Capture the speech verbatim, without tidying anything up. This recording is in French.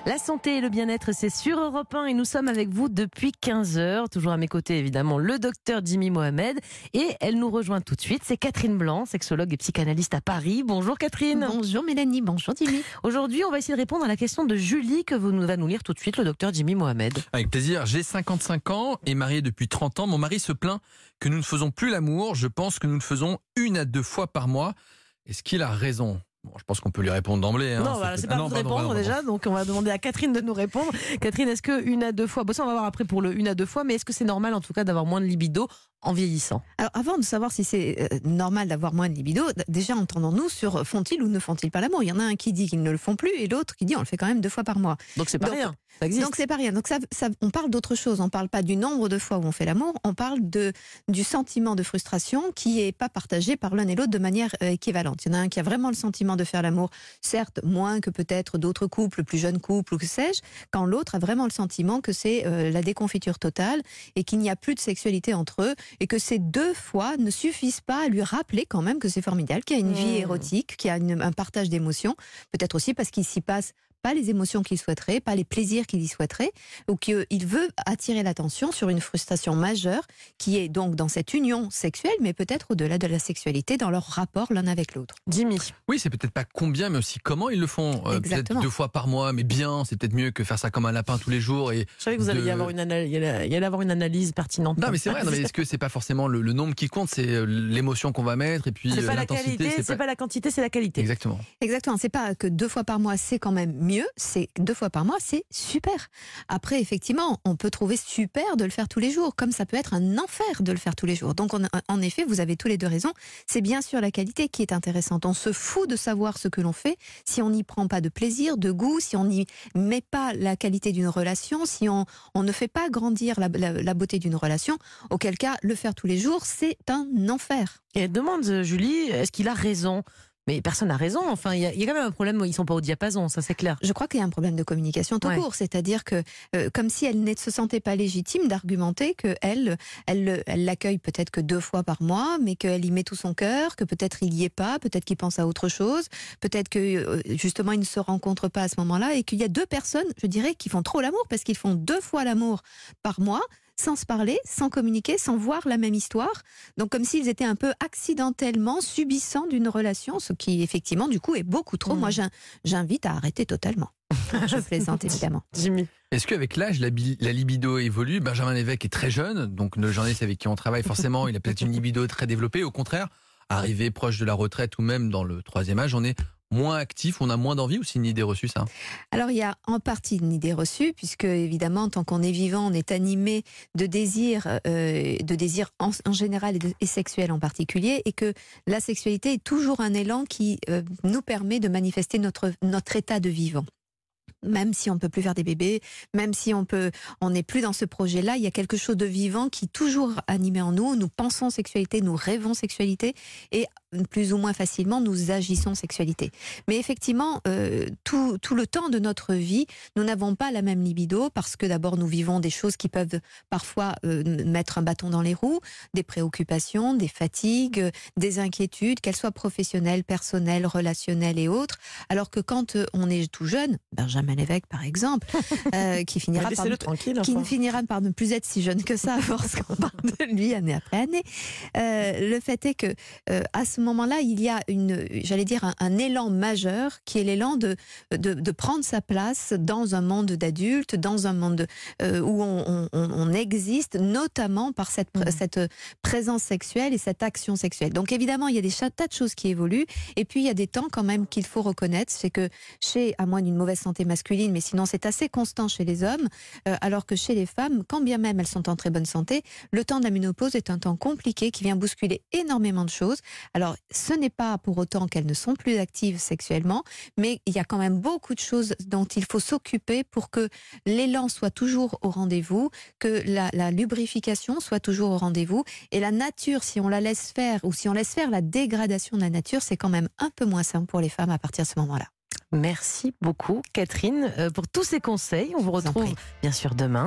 La santé et le bien-être, c'est sur Europe un et nous sommes avec vous depuis quinze heures. Toujours à mes côtés, évidemment, le docteur Jimmy Mohamed. Et elle nous rejoint tout de suite, c'est Catherine Blanc, sexologue et psychanalyste à Paris. Bonjour Catherine. Bonjour Mélanie, bonjour Jimmy. Aujourd'hui, on va essayer de répondre à la question de Julie que vous nous va nous lire tout de suite, le docteur Jimmy Mohamed. Avec plaisir. J'ai cinquante-cinq ans et marié depuis trente ans. Mon mari se plaint que nous ne faisons plus l'amour. Je pense que nous le faisons une à deux fois par mois. Est-ce qu'il a raison ? Bon, je pense qu'on peut lui répondre d'emblée. Hein. Non, voilà, c'est pas ah, à vous de répondre pardon, déjà, donc on va demander à Catherine de nous répondre. Catherine, est-ce que une à deux fois, bon ça on va voir après pour le une à deux fois, mais est-ce que c'est normal en tout cas d'avoir moins de libido en vieillissant? Alors avant de savoir si c'est euh, normal d'avoir moins de libido, déjà entendons-nous sur font-ils ou ne font-ils pas l'amour. Il y en a un qui dit qu'ils ne le font plus et l'autre qui dit on le fait quand même deux fois par mois. Donc c'est pas donc, rien, ça existe. Donc c'est pas rien. Donc ça, ça, on parle d'autre chose. On parle pas du nombre de fois où on fait l'amour, on parle de, du sentiment de frustration qui est pas partagé par l'un et l'autre de manière euh, équivalente. Il y en a un qui a vraiment le sentiment de faire l'amour, certes moins que peut-être d'autres couples, plus jeunes couples ou que sais-je, quand l'autre a vraiment le sentiment que c'est euh, la déconfiture totale et qu'il n'y a plus de sexualité entre eux et que ces deux fois ne suffisent pas à lui rappeler quand même que c'est formidable, qu'il y a une vie érotique, qu'il y a une, un partage d'émotions, peut-être aussi parce qu'il s'y passe pas les émotions qu'il souhaiterait, pas les plaisirs qu'il y souhaiterait, ou qu'il veut attirer l'attention sur une frustration majeure qui est donc dans cette union sexuelle, mais peut-être au-delà de la sexualité, dans leur rapport l'un avec l'autre. Jimmy. Oui, c'est peut-être pas combien, mais aussi comment ils le font. Euh, peut-être deux fois par mois, mais bien, c'est peut-être mieux que faire ça comme un lapin tous les jours. Et je savais que vous alliez de... y avoir une analyse, y allait avoir une analyse pertinente. Non, mais c'est vrai. Non, mais est-ce que c'est pas forcément le, le nombre qui compte, c'est l'émotion qu'on va mettre et puis c'est pas l'intensité. La qualité, c'est pas... pas la quantité, c'est la qualité. Exactement. Exactement. C'est pas que deux fois par mois, c'est quand même mieux. C'est deux fois par mois, c'est super. Après, effectivement, on peut trouver super de le faire tous les jours, comme ça peut être un enfer de le faire tous les jours. Donc, on, en effet, vous avez tous les deux raison. C'est bien sûr la qualité qui est intéressante. On se fout de savoir ce que l'on fait si on n'y prend pas de plaisir, de goût, si on n'y met pas la qualité d'une relation, si on, on ne fait pas grandir la, la, la beauté d'une relation, auquel cas, le faire tous les jours, c'est un enfer. Et elle demande, Julie, est-ce qu'il a raison ? Mais personne n'a raison. Enfin, il y, y a quand même un problème où ils sont pas au diapason, ça c'est clair. Je crois qu'il y a un problème de communication tout ouais. court, c'est-à-dire que euh, comme si elle ne se sentait pas légitime d'argumenter que elle, elle, elle l'accueille peut-être que deux fois par mois, mais qu'elle y met tout son cœur, que peut-être il y est pas, peut-être qu'il pense à autre chose, peut-être que euh, justement ils ne se rencontrent pas à ce moment-là, et qu'il y a deux personnes, je dirais, qui font trop l'amour parce qu'ils font deux fois l'amour par mois. Sans se parler, sans communiquer, sans voir la même histoire. Donc comme s'ils étaient un peu accidentellement subissants d'une relation, ce qui effectivement du coup est beaucoup trop. Mmh. Moi j'invite à arrêter totalement. Je plaisante évidemment. Jimmy. Est-ce qu'avec l'âge, la, la libido évolue ? Benjamin Lévesque est très jeune, donc le journaliste avec qui on travaille forcément, il a peut-être une libido très développée. Au contraire, arrivé proche de la retraite ou même dans le troisième âge, on est moins actif, on a moins d'envie, ou c'est une idée reçue ça ? Alors il y a en partie une idée reçue, puisque évidemment tant qu'on est vivant, on est animé de désirs, euh, de désirs en, en général et, de, et sexuels en particulier, et que la sexualité est toujours un élan qui euh, nous permet de manifester notre, notre état de vivant. Même si on ne peut plus faire des bébés, même si on peut, on n'est plus dans ce projet-là, il y a quelque chose de vivant qui est toujours animé en nous. Nous pensons sexualité, nous rêvons sexualité et plus ou moins facilement nous agissons sexualité. Mais effectivement, euh, tout, tout le temps de notre vie, nous n'avons pas la même libido parce que d'abord nous vivons des choses qui peuvent parfois euh, mettre un bâton dans les roues, des préoccupations, des fatigues, des inquiétudes, qu'elles soient professionnelles, personnelles, relationnelles et autres. Alors que quand on est tout jeune, Benjamin Lévesque par exemple, euh, qui, finira par, qui ne finira par ne plus être si jeune que ça à force qu'on parle de lui année après année, euh, le fait est que euh, à ce moment-là, il y a une, j'allais dire un, un élan majeur qui est l'élan de, de, de prendre sa place dans un monde d'adultes, dans un monde euh, où on, on, on existe, notamment par cette, mmh. cette présence sexuelle et cette action sexuelle. Donc évidemment, il y a des tas de choses qui évoluent, et puis il y a des temps quand même qu'il faut reconnaître, c'est que chez, à moins d'une mauvaise santé masculine, mais sinon c'est assez constant chez les hommes, euh, alors que chez les femmes, quand bien même elles sont en très bonne santé, le temps de la ménopause est un temps compliqué qui vient bousculer énormément de choses. Alors ce n'est pas pour autant qu'elles ne sont plus actives sexuellement, mais il y a quand même beaucoup de choses dont il faut s'occuper pour que l'élan soit toujours au rendez-vous, que la, la lubrification soit toujours au rendez-vous, et la nature, si on la laisse faire, ou si on laisse faire la dégradation de la nature, c'est quand même un peu moins simple pour les femmes à partir de ce moment-là. Merci beaucoup Catherine pour tous ces conseils. On vous retrouve bien sûr demain.